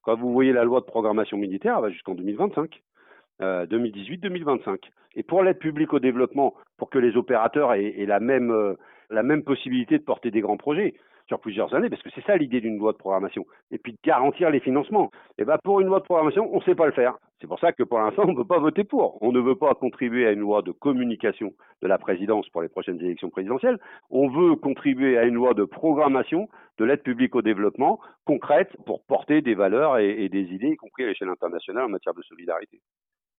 Quand vous voyez la loi de programmation militaire, elle va jusqu'en 2025. 2018-2025. Et pour l'aide publique au développement, pour que les opérateurs aient la même possibilité de porter des grands projets sur plusieurs années, parce que c'est ça l'idée d'une loi de programmation, et puis de garantir les financements. Et ben pour une loi de programmation, on ne sait pas le faire. C'est pour ça que pour l'instant, on ne peut pas voter pour. On ne veut pas contribuer à une loi de communication de la présidence pour les prochaines élections présidentielles. On veut contribuer à une loi de programmation de l'aide publique au développement concrète pour porter des valeurs et des idées, y compris à l'échelle internationale en matière de solidarité.